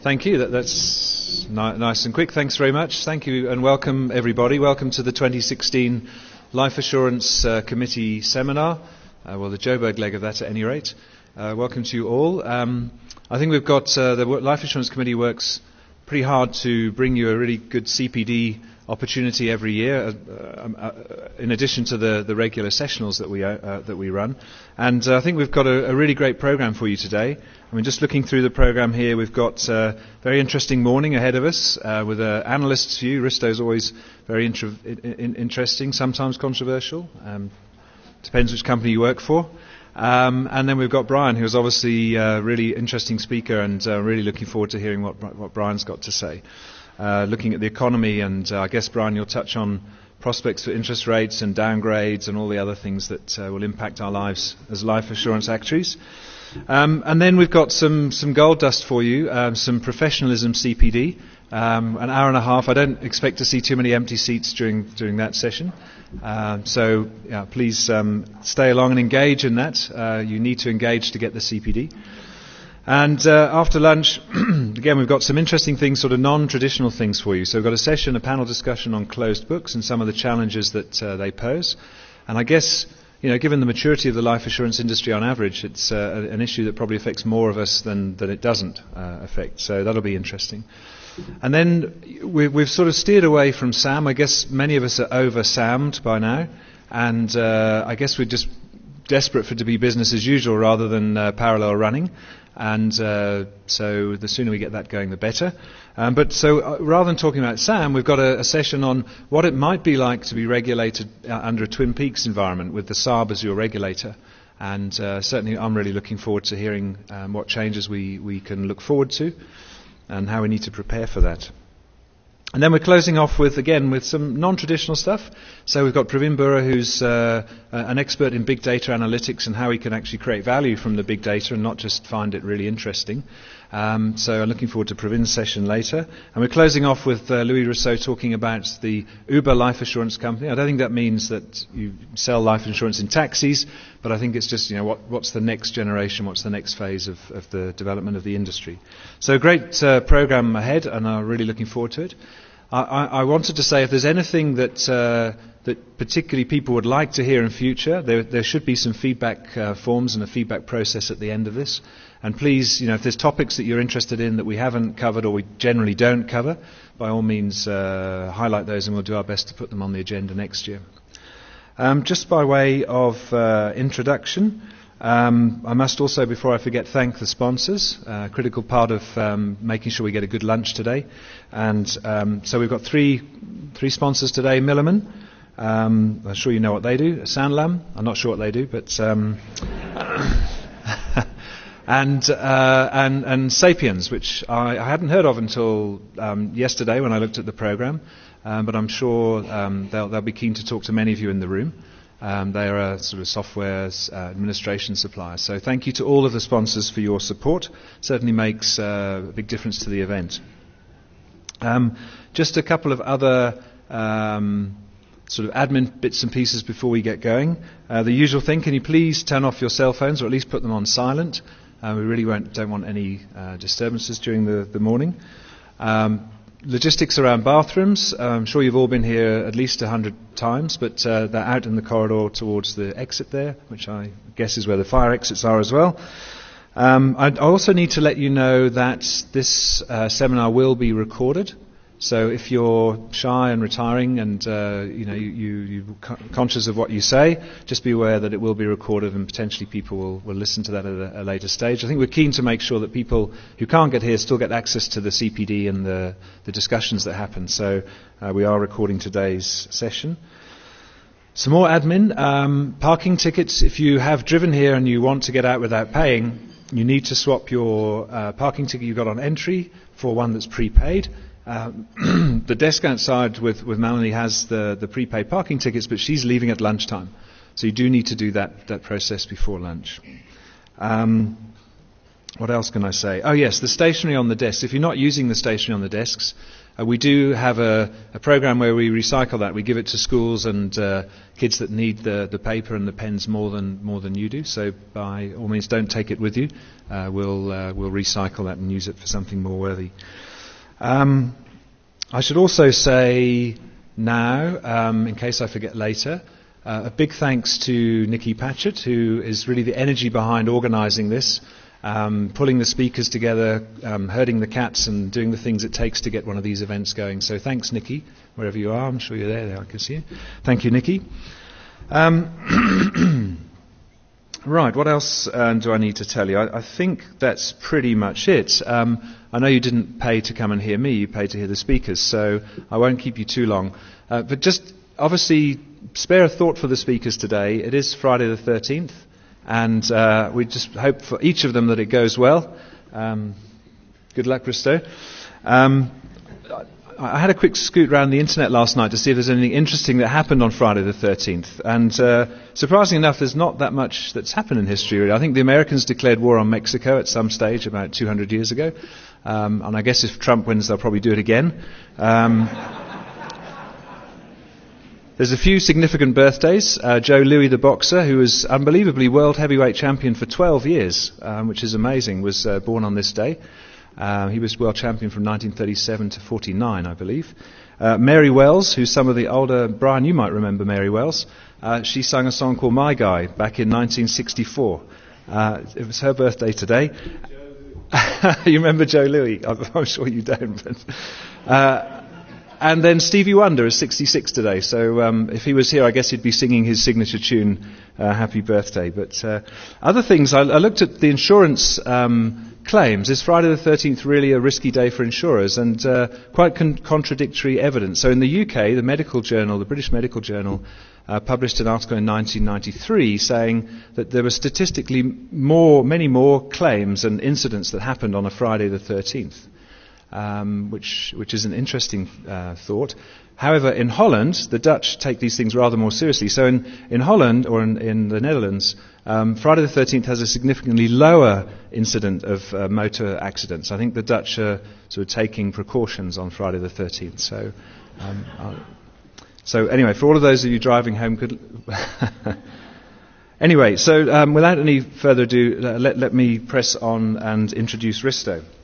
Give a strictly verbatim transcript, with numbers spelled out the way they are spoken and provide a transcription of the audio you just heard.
Thank you. That, that's ni- nice and quick. Thanks very much. Thank you and welcome everybody. Welcome to the twenty sixteen Life Assurance uh, Committee seminar. Uh, well, the Joburg leg of that at any rate. Uh, welcome to you all. Um, I think we've got uh, the Life Assurance Committee works pretty hard to bring you a really good C P D opportunity every year, uh, um, uh, in addition to the, the regular sessionals that we uh, uh, that we run. And uh, I think we've got a, a really great program for you today. I mean, just looking through the program here, we've got a very interesting morning ahead of us uh, with an analyst's view. Risto is always very inter- in- interesting, sometimes controversial. Um, depends which company you work for. Um, and then we've got Brian, who's obviously a really interesting speaker, and uh, really looking forward to hearing what, what Brian's got to say. Uh, looking at the economy, and uh, I guess, Brian, you'll touch on prospects for interest rates and downgrades and all the other things that uh, will impact our lives as life assurance actuaries. Um, and then we've got some, some gold dust for you, um, some professionalism C P D, um, an hour and a half. I don't expect to see too many empty seats during, during that session. Uh, so yeah, please um, stay along and engage in that. Uh, you need to engage to get the C P D. And uh, after lunch, again, we've got some interesting things, sort of non-traditional things for you. So we've got a session, a panel discussion on closed books and some of the challenges that uh, they pose. And I guess, you know, given the maturity of the life assurance industry on average, it's uh, an issue that probably affects more of us than, than it doesn't uh, affect. So that'll be interesting. And then we, we've sort of steered away from S A M. I guess many of us are over S A M'd by now. And uh, I guess we're just desperate for it to be business as usual rather than uh, parallel running. And uh, so the sooner we get that going, the better. Um, but so uh, rather than talking about S A M, we've got a, a session on what it might be like to be regulated uh, under a Twin Peaks environment with the S A R B as your regulator. And uh, certainly I'm really looking forward to hearing um, what changes we, we can look forward to and how we need to prepare for that. And then we're closing off with, again, with some non-traditional stuff. So we've got Pravin Bura, who's uh, an expert in big data analytics and how we can actually create value from the big data and not just find it really interesting. Um, so I'm looking forward to Pravin's session later. And we're closing off with uh, Louis Rousseau talking about the Uber Life Assurance Company. I don't think that means that you sell life insurance in taxis, but I think it's just, you know, what, what's the next generation, what's the next phase of, of the development of the industry. So a great uh, program ahead, and I'm really looking forward to it. I, I, I wanted to say if there's anything that uh, that particularly people would like to hear in future, there, there should be some feedback uh, forms and a feedback process at the end of this. And please, you know, if there's topics that you're interested in that we haven't covered or we generally don't cover, by all means uh, highlight those and we'll do our best to put them on the agenda next year. Um, just by way of uh, introduction, um, I must also, before I forget, thank the sponsors, a uh, critical part of um, making sure we get a good lunch today. And um, so we've got three three sponsors today. Milliman, um, I'm sure you know what they do. Sanlam, I'm not sure what they do, but... Um, And, uh, and and Sapiens, which I, I hadn't heard of until um, yesterday when I looked at the program, um, but I'm sure um, they'll, they'll be keen to talk to many of you in the room. Um, they are a sort of software uh, administration supplier. So thank you to all of the sponsors for your support. Certainly makes uh, a big difference to the event. Um, just a couple of other um, sort of admin bits and pieces before we get going. Uh, the usual thing, can you please turn off your cell phones or at least put them on silent? Uh, we really won't, don't want any uh, disturbances during the, the morning. Um, logistics around bathrooms. Uh, I'm sure you've all been here at least a hundred times, but uh, they're out in the corridor towards the exit there, which I guess is where the fire exits are as well. Um, I also need to let you know that this uh, seminar will be recorded. So if you're shy and retiring and uh, you know you, you, you're conscious of what you say, just be aware that it will be recorded and potentially people will, will listen to that at a, a later stage. I think we're keen to make sure that people who can't get here still get access to the C P D and the, the discussions that happen. So uh, we are recording today's session. Some more admin. Um, parking tickets. If you have driven here and you want to get out without paying, you need to swap your uh, parking ticket you've got on entry for one that's prepaid. Um, the desk outside with, with Melanie has the, the prepaid parking tickets, but she's leaving at lunchtime. So you do need to do that, that process before lunch. Um, what else can I say? Oh yes, the stationery on the desks. If you're not using the stationery on the desks, Uh, we do have a, a program where we recycle that. We give it to schools and uh, kids that need the, the paper and the pens more than more than you do. So by all means, don't take it with you. Uh, we'll uh, we'll recycle that and use it for something more worthy. Um, I should also say now, um, in case I forget later, uh, a big thanks to Nikki Patchett, who is really the energy behind organising this. Um, pulling the speakers together, um, herding the cats and doing the things it takes to get one of these events going. So thanks, Nikki, wherever you are. I'm sure you're there. There, I can see you. Thank you, Nikki. Um, right, what else uh, do I need to tell you? I, I think that's pretty much it. Um, I know you didn't pay to come and hear me. You paid to hear the speakers, so I won't keep you too long. Uh, but just obviously spare a thought for the speakers today. It is Friday the thirteenth. And uh, we just hope for each of them that it goes well. Um, good luck, Risto. Um, I, I had a quick scoot around the internet last night to see if there's anything interesting that happened on Friday the thirteenth. And uh, surprisingly enough, there's not that much that's happened in history, really. I think the Americans declared war on Mexico at some stage about two hundred years ago. Um, and I guess if Trump wins, they'll probably do it again. Um, There's a few significant birthdays. Uh, Joe Louis, the boxer, who was unbelievably world heavyweight champion for twelve years, um, which is amazing, was uh, born on this day. Uh, he was world champion from nineteen thirty-seven to forty-nine, I believe. Uh, Mary Wells, who some of the older, Brian, you might remember Mary Wells. Uh, she sang a song called My Guy back in nineteen sixty-four. Uh, it was her birthday today. You remember Joe Louis? I'm, I'm sure you don't. But, uh, And then Stevie Wonder is sixty-six today, so um, if he was here, I guess he'd be singing his signature tune, uh, Happy Birthday. But uh, other things, I, I looked at the insurance um, claims. Is Friday the thirteenth really a risky day for insurers? And uh, quite con- contradictory evidence. So in the U K, the medical journal, the British Medical Journal, uh, published an article in nineteen ninety-three saying that there were statistically more, many more claims and incidents that happened on a Friday the thirteenth. Um, which which is an interesting uh, thought. However, in Holland, the Dutch take these things rather more seriously. So in, in Holland, or in, in the Netherlands, um, Friday the thirteenth has a significantly lower incident of uh, motor accidents. I think the Dutch are sort of taking precautions on Friday the thirteenth. So, um, I'll, so anyway, for all of those of you driving home, good. Anyway, so um, without any further ado, uh, let, let me press on and introduce Risto.